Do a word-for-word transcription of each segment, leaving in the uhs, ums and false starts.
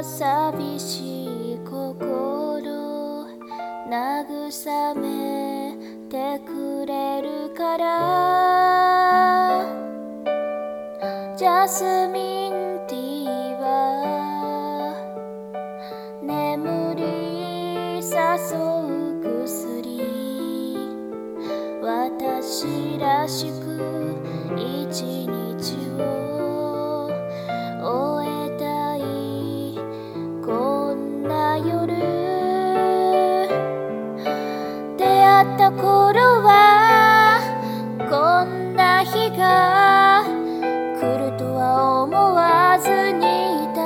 は寂しい心慰めてくれるからジャスミンティーは眠り誘う薬私らしく一日を終えたいこんな夜出会った頃はこんな日が来るとは思わずにいた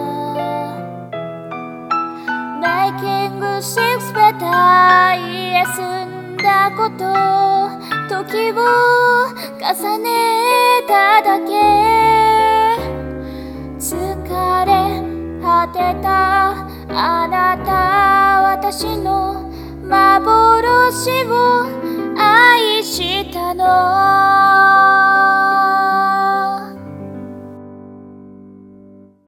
Making six better 家住んだこと時を重ねただけ疲れ果てたあなた私の幻を愛したの